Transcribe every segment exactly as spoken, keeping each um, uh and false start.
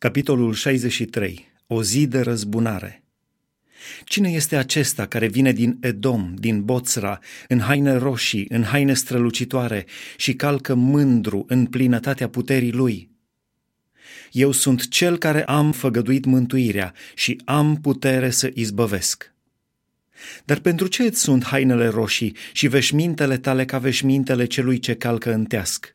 Capitolul șaizeci și trei. O zi de răzbunare. Cine este acesta care vine din Edom, din Boțra, în haine roșii, în haine strălucitoare și calcă mândru în plinătatea puterii lui? Eu sunt cel care am făgăduit mântuirea și am putere să izbăvesc. Dar pentru ce îți sunt hainele roșii și veșmintele tale ca veșmintele celui ce calcă în teasc?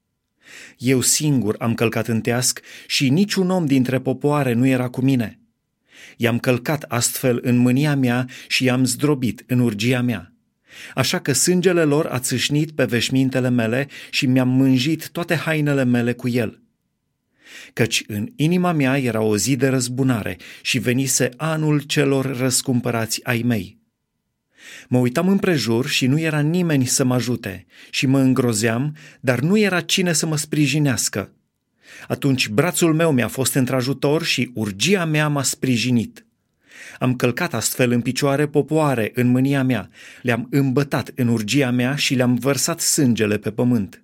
Eu singur am călcat în teasc și niciun om dintre popoare nu era cu mine. I-am călcat astfel în mânia mea și i-am zdrobit în urgia mea. Așa că sângele lor a țâșnit pe veșmintele mele și mi-am mânjit toate hainele mele cu el. Căci în inima mea era o zi de răzbunare și venise anul celor răscumpărați ai mei. Mă uitam împrejur și nu era nimeni să mă ajute și mă îngrozeam, dar nu era cine să mă sprijinească. Atunci brațul meu mi-a fost într-ajutor și urgia mea m-a sprijinit. Am călcat astfel în picioare popoare în mânia mea, le-am îmbătat în urgia mea și le-am vărsat sângele pe pământ.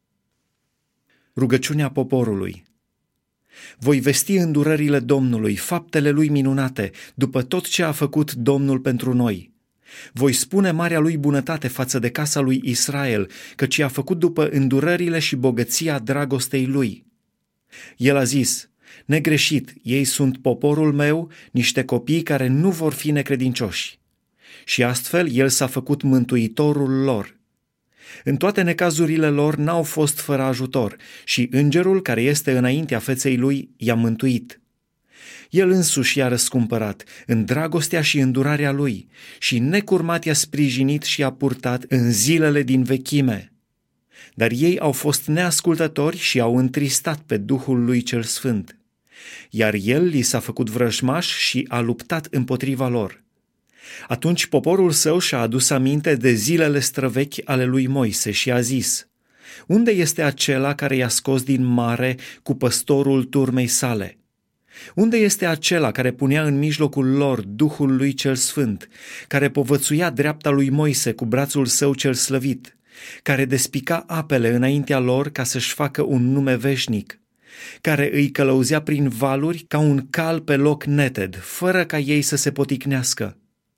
Rugăciunea poporului. Voi vesti îndurările Domnului, faptele lui minunate, după tot ce a făcut Domnul pentru noi. Voi spune marea lui bunătate față de casa lui Israel, căci i-a făcut după îndurările și bogăția dragostei lui. El a zis: negreșit, ei sunt poporul meu, niște copii care nu vor fi necredincioși. Și astfel el s-a făcut mântuitorul lor. În toate necazurile lor n-au fost fără ajutor și îngerul care este înaintea feței lui i-a mântuit. El însuși i-a răscumpărat în dragostea și îndurarea lui și necurmat i-a sprijinit și i-a purtat în zilele din vechime. Dar ei au fost neascultători și au întristat pe Duhul lui cel Sfânt. Iar el li s-a făcut vrăjmaș și a luptat împotriva lor. Atunci poporul său și-a adus aminte de zilele străvechi ale lui Moise și a zis: unde este acela care i-a scos din mare cu păstorul turmei sale? Unde este acela care punea în mijlocul lor Duhul lui cel Sfânt, care povățuia dreapta lui Moise cu brațul său cel slăvit, care despica apele înaintea lor ca să-și facă un nume veșnic, care îi călăuzea prin valuri ca un cal pe loc neted, fără ca ei să se poticnească?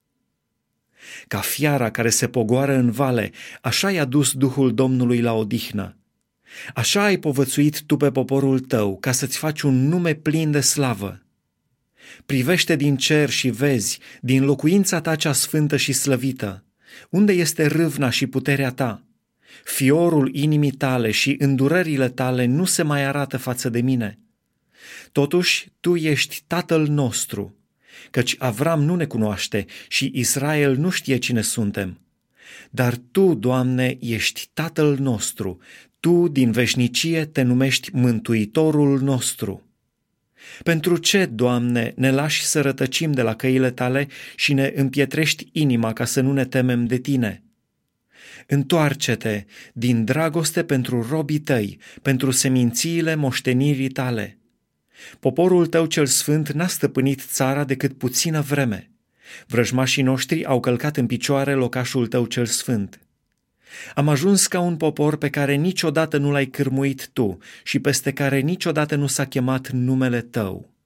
Ca fiara care se pogoară în vale, așa i-a dus Duhul Domnului la odihnă. Așa ai povățuit tu pe poporul tău, ca să-ți faci un nume plin de slavă. Privește din cer și vezi, din locuința ta cea sfântă și slăvită, unde este râvna și puterea ta. Fiorul inimii tale și îndurările tale nu se mai arată față de mine. Totuși, tu ești Tatăl nostru, căci Avram nu ne cunoaște și Israel nu știe cine suntem. Dar tu, Doamne, ești Tatăl nostru, tu din veșnicie te numești Mântuitorul nostru. Pentru ce, Doamne, ne lași să rătăcim de la căile tale și ne împietrești inima ca să nu ne temem de tine? Întoarce-te din dragoste pentru robii tăi, pentru semințiile moștenirii tale. Poporul tău cel sfânt n-a stăpânit țara decât puțină vreme. Vrăjmașii noștri au călcat în picioare locașul tău cel sfânt. Am ajuns ca un popor pe care niciodată nu l-ai cârmuit tu și peste care niciodată nu s-a chemat numele tău.